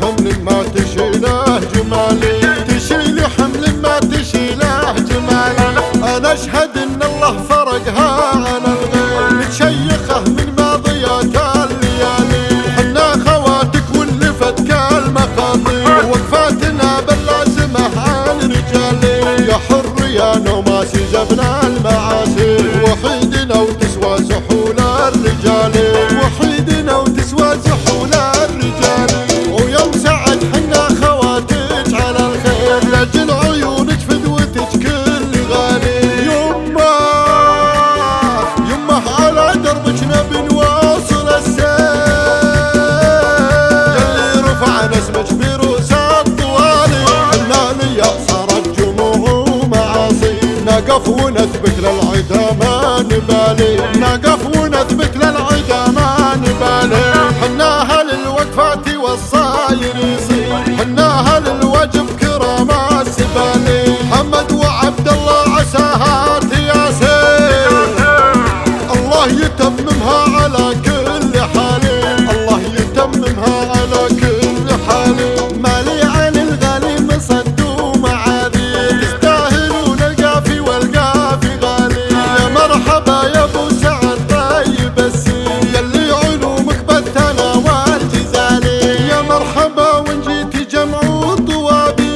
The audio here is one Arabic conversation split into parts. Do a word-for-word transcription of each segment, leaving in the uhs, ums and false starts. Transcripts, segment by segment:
حمل ما تشيله جمالي، تشيلي حمل ما تشيله جمالي. انا اشهد ان الله فرقها على الغير، متشيخه من ماضيات الليالي. حنا خواتك واللفت كالمخاطير، وقفاتنا باللازمه عن رجالي. يا حر يا نوماسي جبنا المعاسي، وحيدنا وتسوى زحول الرجال، وحيدنا وتسوى زحول الرجال. ويوم سعد حنا خواتك على الخير، لاجل عيونك فدوتك كل غالي. يمه يمه على دربك نبي نواصل السير، يلي رفعنا اسمك بروس الطوالي. حنانية صارت جموع ومعاصي، نقف ونثبت للعدا ما نبالي، نقف ونثبت للعدا ما نبالي. حنا اهل الوقفات والصاير يصير، حنا اهل الوجب كرامات سبالي. محمد وعبد الله عساها تياسير، الله يتممها على كل حال، الله يتممها على كل حال. مالي عن الغالي مصد ومعاذير، تستاهلون القافي والقافي غالي. يا مرحبا يا ابو سعد طيب السير، يلي علومك بالثنا والجزالي. يا مرحبا وان جيتي جمع الطوابي،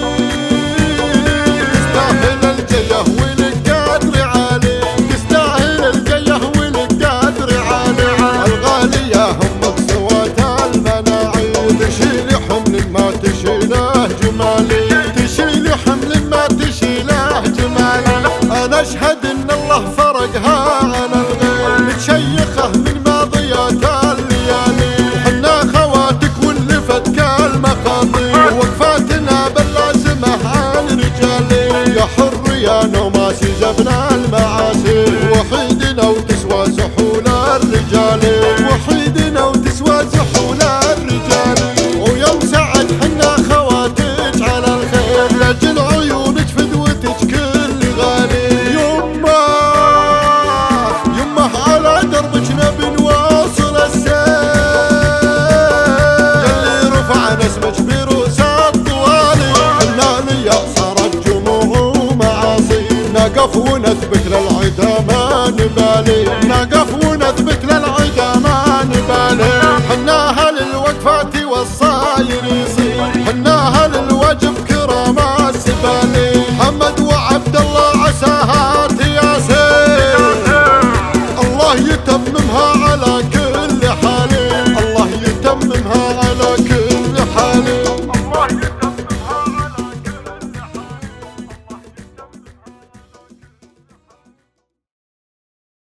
تستاهل الجيه ولك قدر عالي، تستاهل الجيه ولك قدر عالي. الغالية همك سوات المناعي، تشيلي حمل ما تشيله جمالي، تشيلي حمل ما تشيله جمالي. انا اشهد ان الله فرقها على الغير، متشيخه من ماضيات الليالي. حنا خواتك واللفت كالمخاطير، وقفاتنا باللازمه عن رجالي. يا حر يا نوماسي جبنا المعاسي، وحيدنا وتسوى زحول الرجال، وحيدنا وتسوى زحول الرجال. ويوم سعد حنا خواتك على الخير، لاجل عيونك فدوتك كل غالي. يمه يمه على دربك نبي نواصل السير، يلي رفعنا اسمك بروس الطوالي. حنانية صارت جموع ومعاصي، نقف ونثبت للعدا ما نبالي، نقف ونثبت للعدا ما نبالي. حنا اهل الوقفات والصاير يصير، حنا اهل الوجب كرامات سبالي. محمد وعبد الله عساها تياسير، الله يتممها على